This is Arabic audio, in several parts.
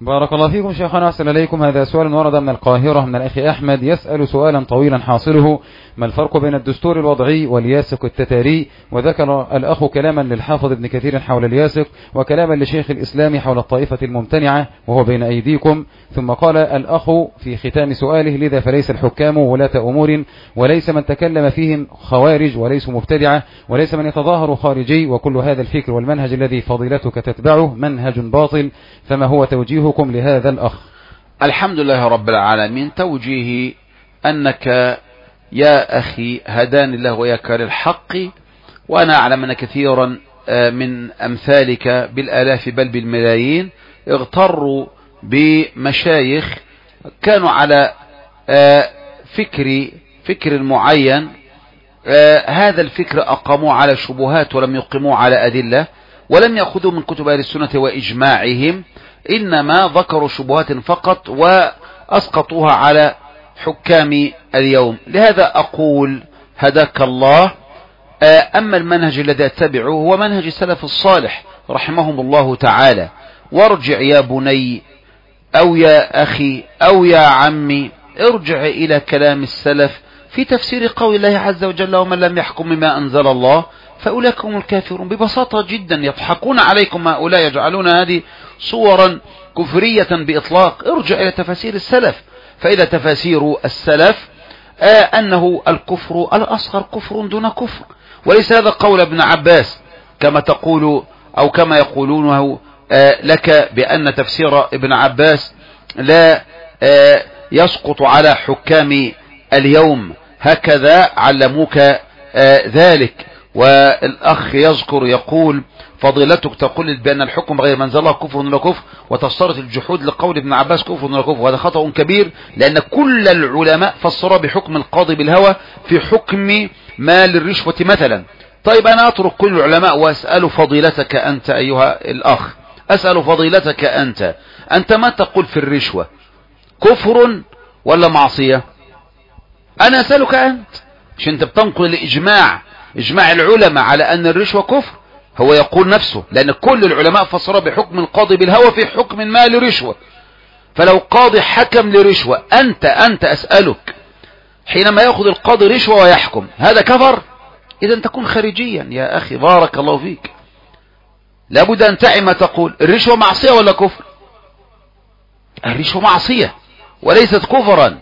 بارك الله فيكم شيخنا، أحسن إليكم. هذا سؤال ورد من القاهرة من الأخ أحمد، يسأل سؤالا طويلا حاصله: ما الفرق بين الدستور الوضعي والياسق التتاري؟ وذكر الأخ كلاما للحافظ ابن كثير حول الياسق، وكلاما لشيخ الإسلام حول الطائفة الممتنعة وهو بين أيديكم. ثم قال الأخ في ختام سؤاله: لذا فليس الحكام ولاة أمور، وليس من تكلم فيهم خوارج، وليسوا مبتدعة، وليس من يتظاهر خارجي، وكل هذا الفكر والمنهج الذي فضيلتك تتبعه منهج باطل، فما هو توجيهكم لهذا الأخ؟ الحمد لله رب العالمين. توجيهي أنك يا أخي هداني الله وإياك للحق، وأنا أعلم أن كثيرا من أمثالك بالآلاف بل بالملايين اغتروا بمشايخ كانوا على فكر معين. هذا الفكر أقاموا على شبهات ولم يقيموا على أدلة، ولم يأخذوا من كتب أهل السنة وإجماعهم، إنما ذكروا شبهات فقط وأسقطوها على حكام اليوم. لهذا أقول هداك الله. أما المنهج الذي أتبعه هو منهج السلف الصالح رحمهم الله تعالى. وارجع يا بني أو يا أخي أو يا عمي، ارجع إلى كلام السلف في تفسير قول الله عز وجل: ومن لم يحكم بما أنزل الله فأولئك هم الكافرون. ببساطة جدا يضحكون عليكم هؤلاء، يجعلون هذه صورا كفرية بإطلاق. ارجع إلى تفاسير السلف، فإذا تفاسير السلف أنه الكفر الأصغر كفر دون كفر، وليس هذا قول ابن عباس كما تقول أو كما يقولونه لك بأن تفسير ابن عباس لا يسقط على حكام اليوم. هكذا علموك ذلك. والأخ يذكر يقول: فضيلتك تقول بأن الحكم غير منزل الله كفر ولا كفر، وتشترط الجحود لقول ابن عباس كفر ولا كفر. وهذا خطأ كبير، لأن كل العلماء فسروا بحكم القاضي بالهوى في حكم مال الرشوة مثلا. طيب أنا أترك كل العلماء وأسأل فضيلتك أنت أيها الأخ، أسأل فضيلتك أنت ما تقول في الرشوة؟ كفر ولا معصية؟ أنا أسألك أنت، مش أنت بتنقل الإجماع، إجماع العلماء على أن الرشوة كفر. هو يقول نفسه، لأن كل العلماء فسروا بحكم القاضي بالهوى في حكم المال رشوة. فلو قاضي حكم لرشوة، أنت أسألك، حينما يأخذ القاضي رشوة ويحكم، هذا كفر؟ إذا تكون خارجيا يا أخي، بارك الله فيك. لابد أن تعي ما تقول. الرشوة معصية ولا كفر؟ الرشوة معصية وليست كفرا.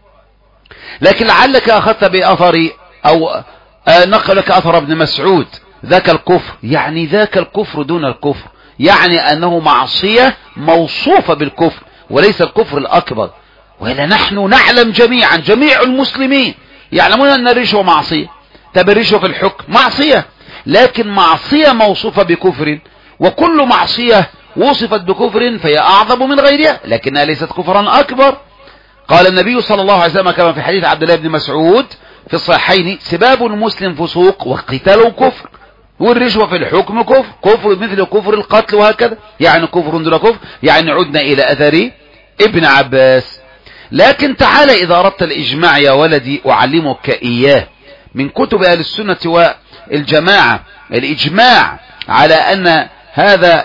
لكن لعلك أخذت بأثر أو نقلك أثر ابن مسعود: ذاك الكفر، يعني ذاك الكفر دون الكفر، يعني أنه معصية موصوفة بالكفر وليس الكفر الأكبر. وإلا نحن نعلم جميعا، جميع المسلمين يعلمون أن الرشوة معصية. طب الرشوة في الحكم معصية، لكن معصية موصوفة بكفر، وكل معصية وصفت بكفر فهي أعظم من غيرها، لكنها ليست كفرا أكبر. قال النبي صلى الله عليه وسلم كما في حديث عبد الله بن مسعود في الصحيحين: سباب المسلم فسوق وقتاله كفر. والرشوة في الحكم كفر مثل كفر القتل، وهكذا. يعني كفر دون كفر. يعني عدنا إلى أثر ابن عباس. لكن تعالى إذا أردت الإجماع يا ولدي أعلمك إياه من كتب أهل السنة والجماعة. الإجماع على أن هذا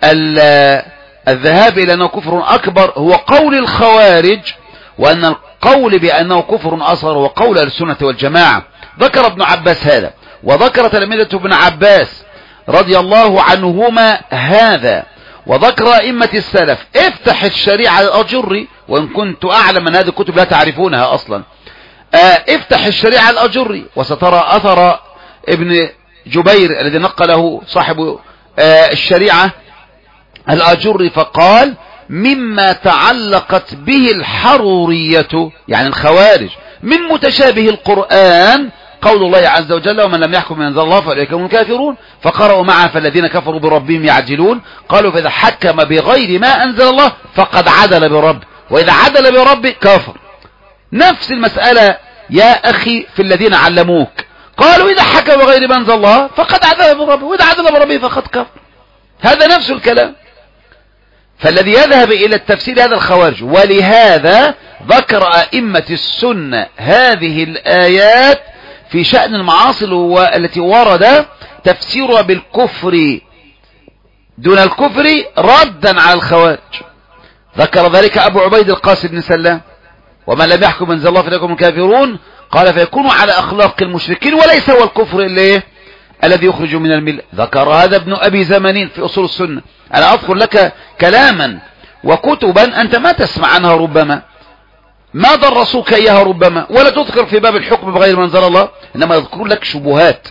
الذهاب إلى أنه كفر أكبر هو قول الخوارج، وأن القول بأنه كفر أصغر هو قول أهل السنة والجماعة. ذكر ابن عباس هذا، وذكر تلامذة ابن عباس رضي الله عنهما هذا، وذكر أئمة السلف. افتح الشريعة الأجري، وإن كنت أعلم أن هذه الكتب لا تعرفونها أصلا. افتح الشريعة الأجري وسترى أثر ابن جبير الذي نقله صاحب الشريعة الأجري، فقال: مما تعلقت به الحرورية، يعني الخوارج، من متشابه القرآن قول الله عز وجل: ومن لم يحكم بما أنزل الله فأولئك هم الكافرون. فقرأوا معه: فالذين كفروا بربهم يعدلون. قالوا: فإذا حكم بغير ما أنزل الله فقد عدل برب، وإذا عدل برب كفر. نفس المسألة يا أخي في الذين علموك، قالوا: إذا حكم بغير ما أنزل الله فقد عدل برب، وإذا عدل بربه فقد كفر. هذا نفس الكلام. فالذي يذهب إلى التفسير هذا الخوارج. ولهذا ذكر أئمة السنة هذه الآيات في شأن المعاصي التي ورد تفسيرها بالكفر دون الكفر ردا على الخوارج. ذكر ذلك أبو عبيد القاسم بن سلام: ومن لم يحكم بأنزل الله فإنهم هم الكافرون. قال: فيكونوا على أخلاق المشركين وليس هو الكفر إلا الذي يخرج من الملة. ذكر هذا ابن أبي زمانين في أصول السنة. أنا أذكر لك كلاما وكتبا أنت ما تسمع عنها ربما، ما درسوك إياها ربما، ولا تذكر في باب الحكم بغير ما أنزل الله، إنما يذكرون لك شبهات.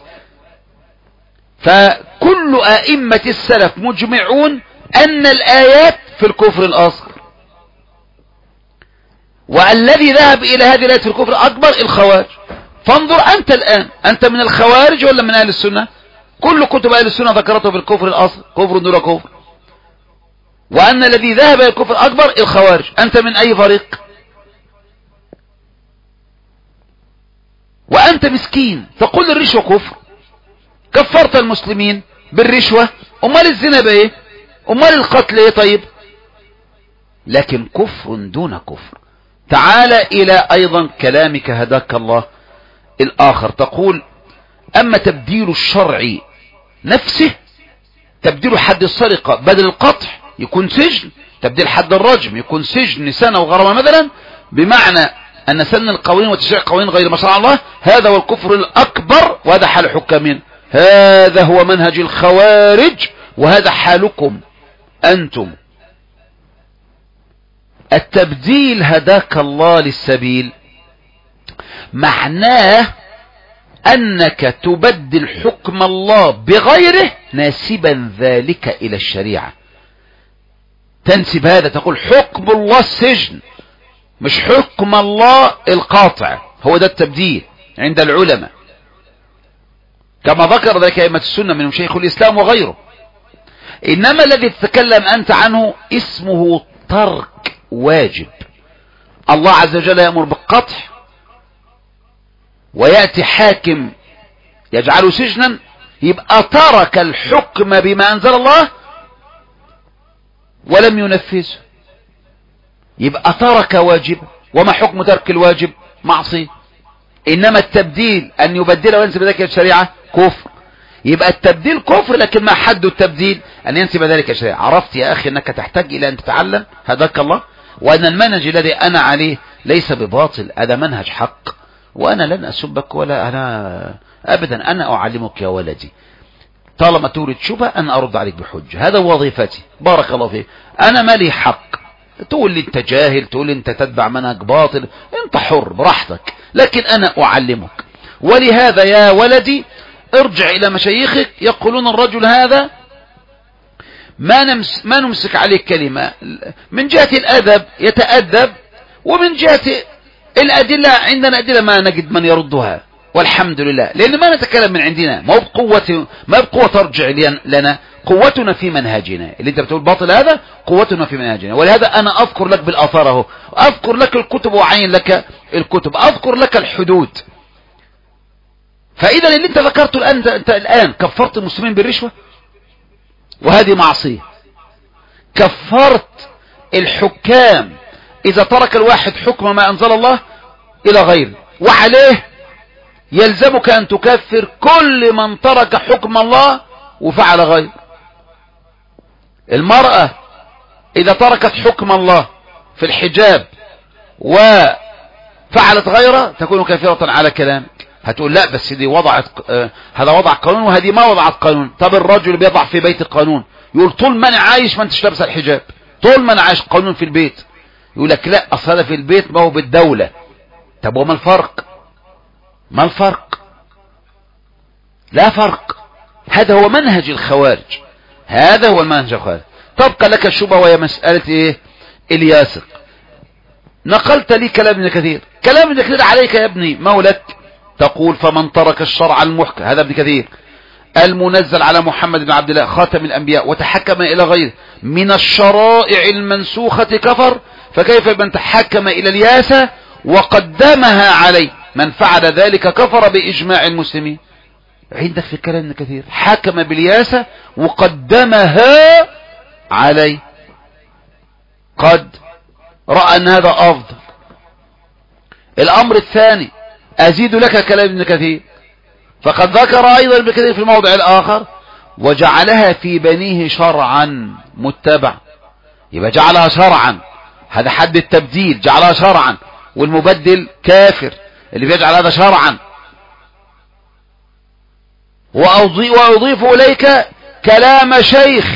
فكل أئمة السلف مجمعون أن الآيات في الكفر الأصغر، والذي ذهب إلى هذه الآيات في الكفر الأكبر الخوارج. فانظر أنت الآن، أنت من الخوارج ولا من أهل السنة؟ كل كتب أهل السنة ذكرته بالكفر الأصغر، كفر دون كفر. وأن الذي ذهب إلى الكفر الأكبر الخوارج. أنت من أي فريق؟ وأنت مسكين تقول الرشوة كفر، كفرت المسلمين بالرشوة، أمال الزنا بإيه؟ أمال القتل إيه؟ طيب، لكن كفر دون كفر. تعال إلى أيضا كلامك هداك الله الآخر، تقول: أما تبديل الشرع نفسه، تبديل حد السرقة بدل القطع يكون سجن، تبديل حد الرجم يكون سجن سنة وغرامة مثلا، بمعنى أن سن القوانين وتشريع قوانين غير ما شرع الله، هذا هو الكفر الأكبر، وهذا حال حكامين. هذا هو منهج الخوارج، وهذا حالكم أنتم. التبديل هداك الله للسبيل معناه أنك تبدل حكم الله بغيره ناسبا ذلك إلى الشريعة. تنسب هذا، تقول حكم الله السجن مش حكم الله القاطع. هو ده التبديل عند العلماء، كما ذكر ذلك أئمة السنة منهم شيخ الإسلام وغيره. إنما الذي تتكلم أنت عنه اسمه ترك واجب. الله عز وجل يأمر بالقطع، ويأتي حاكم يجعله سجنا، يبقى ترك الحكم بما أنزل الله ولم ينفذه، يبقى ترك واجب. وما حكم ترك الواجب؟ معصية. إنما التبديل أن يبدله وينسب ذلك الشريعة كفر. يبقى التبديل كفر، لكن ما حد التبديل؟ أن ينسب ذلك الشريعة. عرفت يا أخي أنك تحتاج إلى أن تتعلم هداك الله، وأن المنهج الذي أنا عليه ليس بباطل، هذا منهج حق، وأنا لن أسبك ولا أنا أبدا، أنا أعلمك يا ولدي. طالما تورد شبهة أنا أرد عليك بحجة، هذا وظيفتي. بارك الله فيك. أنا مالي حق تقول لي أنت جاهل، تقول لي أنت تتبع منهج باطل، أنت حر براحتك، لكن أنا أعلمك. ولهذا يا ولدي ارجع إلى مشايخك، يقولون الرجل هذا ما نمسك عليه كلمة. من جهة الأدب يتأدب، ومن جهة الأدلة عندنا أدلة ما نجد من يردها، والحمد لله، لأن ما نتكلم من عندنا، ما بقوة ترجع لنا، قوتنا في منهجنا. اللي انت بتقول باطل هذا قوتنا في منهجنا. ولهذا أنا أذكر لك بالآثار اهو، أذكر لك الكتب وأعين لك الكتب، أذكر لك الحدود. فإذا اللي انت ذكرته الآن، انت الآن كفرت المسلمين بالرشوة، وهذه معصية. كفرت الحكام إذا ترك الواحد حكم ما أنزل الله إلى غيره، وعليه يلزمك أن تكفر كل من ترك حكم الله وفعل غير. المرأة إذا تركت حكم الله في الحجاب وفعلت غيره تكون كافرة على كلامك. هتقول لا بس دي وضعت هذا وضع قانون وهذه ما وضعت قانون. طب الرجل بيضع في بيت القانون، يقول طول ما انا عايش ما انتش لابس الحجاب، طول ما انا عايش قانون في البيت. يقول لك لا اصل هذا في البيت ما هو بالدولة. طب وما الفرق؟ ما الفرق؟ لا فرق. هذا هو منهج الخوارج، هذا هو المنهج الخوارج. تبقى لك الشبهة وهي مسألة ايه؟ الياسق. نقلت لي كلام ابن كثير، كلام ابن كثير عليك يا ابني مولك. تقول فمن ترك الشرع المحكم، هذا ابن كثير، المنزل على محمد بن عبد الله خاتم الأنبياء وتحكم إلى غيره من الشرائع المنسوخة كفر، فكيف من تحكم إلى الياسة وقدمها عليه؟ من فعل ذلك كفر بإجماع المسلمين. عندك في كلام ابن كثير حكم بالياسة وقدمها عليه، قد رأى أن هذا أفضل. الأمر الثاني أزيد لك كلام ابن كثير، فقد ذكر أيضا ابن كثير في الموضع الآخر وجعلها في بنيه شرعا متبع. يبقى جعلها شرعا هذا حد التبديل، جعلها شرعا، والمبدل كافر اللي بيجعل هذا شرعا. وأضيف إليك كلام شيخ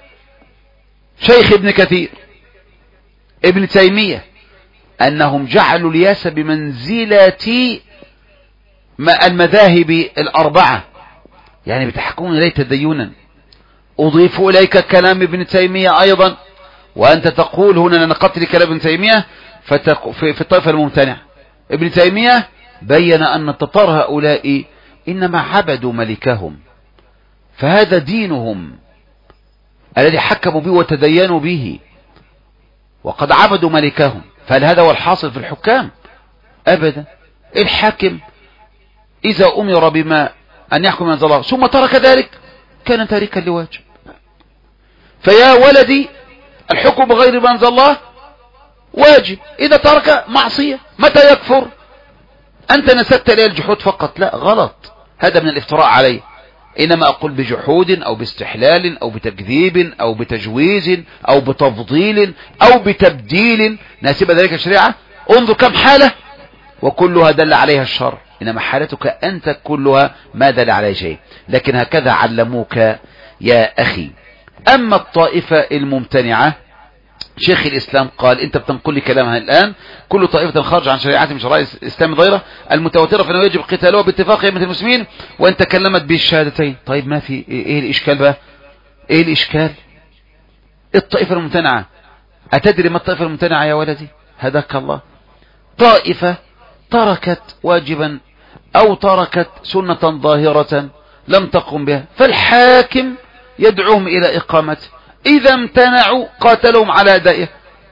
ابن كثير ابن تيمية أنهم جعلوا الياس بمنزلة المذاهب الأربعة، يعني بتحكمون إليه تدينا. أضيف إليك كلام ابن تيمية أيضا، وأنت تقول هنا أنا قتل كلام ابن تيمية في الطائفة الممتنع. ابن تيمية بين أن التتار هؤلاء إنما عبدوا ملكهم، فهذا دينهم الذي حكموا به وتدينوا به، وقد عبدوا ملكهم. فهل هذا هو الحاصل في الحكام؟ أبدا. الحاكم إذا أمر بما أن يحكم من الله ثم ترك ذلك كان تاركا لواجب. فيا ولدي الحكم بغير ما أنزل الله واجب، إذا ترك معصية. متى يكفر؟ أنت نسبت إليه الجحود فقط، لا، غلط، هذا من الافتراء عليه. إنما أقول بجحود أو باستحلال أو بتكذيب أو بتجويز أو بتفضيل أو بتبديل ناسب ذلك الشريعة. انظر كم حالة وكلها دل عليها الشرع، إنما حالتك أنت كلها ما دل عليه شيء. لكن هكذا علموك يا أخي. أما الطائفة الممتنعة، شيخ الإسلام قال أنت بتنقل لي كلامها الآن: كل طائفة خارج عن شريعة من شرائع الإسلام ظاهرة المتواترة فإنه يجب قتالها باتفاق أئمة المسلمين، وأن تكلمت بالشهادتين. طيب ما في إيه الإشكال بقى؟ إيه الإشكال؟ الطائفة الممتنعة، أتدري ما الطائفة الممتنعة يا ولدي؟ هداك الله. طائفة تركت واجبا أو تركت سنة ظاهرة لم تقم بها، فالحاكم يدعوهم إلى إقامته، إذا امتنعوا قاتلهم على أدائه.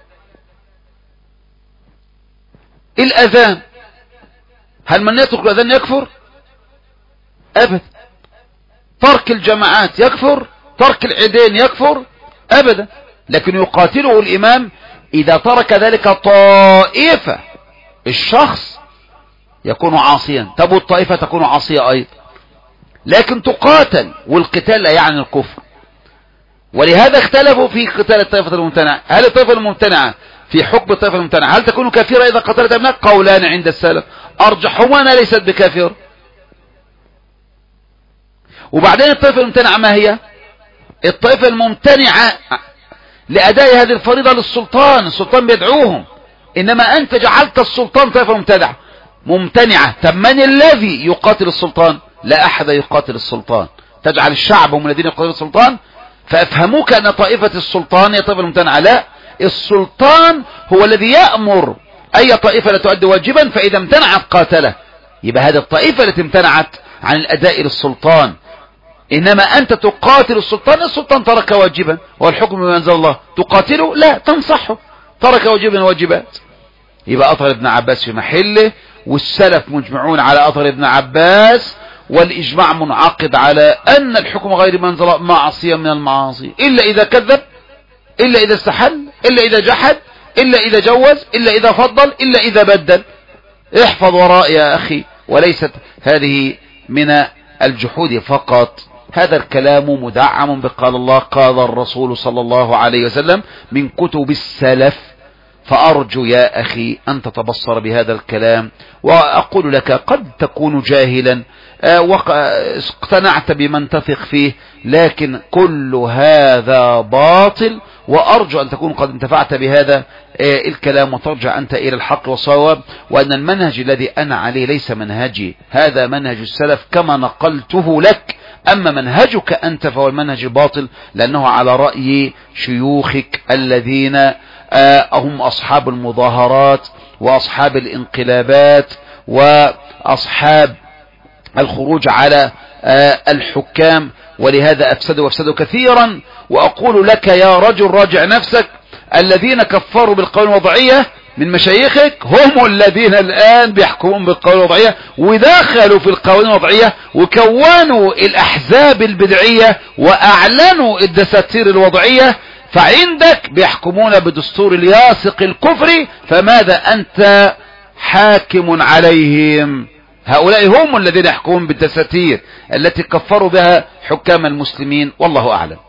الأذان، هل من يترك الأذان يكفر؟ أبدا. ترك الجماعات يكفر؟ ترك العيدين يكفر؟ أبدا. لكن يقاتله الإمام إذا ترك ذلك طائفة. الشخص يكون عاصيا، طب والطائفة تكون عاصية أيضا، لكن تقاتل، والقتال لا يعني الكفر. ولهذا اختلفوا في قتال الطائفة الممتنعة. هل الطائفة الممتنعة في حكم الطائفة الممتنعة هل تكون كافرة إذا قتلت أم لا؟ قولان عند السلف، أرجحهما أنها ليست بكافر. وبعدين الطائفة الممتنعة ما هي؟ الطائفة الممتنعة لأداء هذه الفريضة للسلطان، السلطان بيدعوهم، إنما أنت جعلت السلطان طائفة ممتنعة. طب من الذي يقاتل السلطان؟ لا أحد يقاتل السلطان. تجعل الشعب هم الذين يقاتلون السلطان، فأفهموك أن طائفة السلطان هي طائفة الممتنعة. لا، السلطان هو الذي يأمر أي طائفة لا تؤدي واجبا، فإذا امتنعت قاتله. يبقى هذه الطائفة التي امتنعت عن الأداء للسلطان، إنما أنت تقاتل السلطان ترك واجبا، والحكم بما أنزل الله، تقاتله؟ لا، تنصحه، ترك واجبا واجبات. يبقى أثر ابن عباس في محله، والسلف مجمعون على أثر ابن عباس، والإجماع منعقد على أن الحكم غير ما أنزل الله معصية من المعاصي، إلا إذا كذب، إلا إذا استحل، إلا إذا جحد، إلا إذا جوز، إلا إذا فضل، إلا إذا بدل. احفظ وراء يا أخي، وليست هذه من الجحود فقط. هذا الكلام مدعم بقال الله قال الرسول صلى الله عليه وسلم من كتب السلف. فأرجو يا أخي أن تتبصر بهذا الكلام. وأقول لك قد تكون جاهلا واقتنعت بمن تثق فيه، لكن كل هذا باطل، وأرجو أن تكون قد انتفعت بهذا الكلام وترجع أنت إلى الحق والصواب، وأن المنهج الذي أنا عليه ليس منهجي، هذا منهج السلف كما نقلته لك. أما منهجك أنت فهو المنهج الباطل، لأنه على رأي شيوخك الذين هم أصحاب المظاهرات وأصحاب الانقلابات وأصحاب الخروج على الحكام، ولهذا أفسدوا كثيرا. وأقول لك يا رجل راجع نفسك، الذين كفروا بالقوانين الوضعية من مشايخك هم الذين الآن بيحكمون بالقوانين الوضعية، ودخلوا في القوانين الوضعية وكونوا الأحزاب البدعية وأعلنوا الدساتير الوضعية، فعندك بيحكمون بدستور الياسق الكفري، فماذا أنت حاكم عليهم؟ هؤلاء هم الذين يحكمون بالدساتير التي كفروا بها حكام المسلمين، والله أعلم.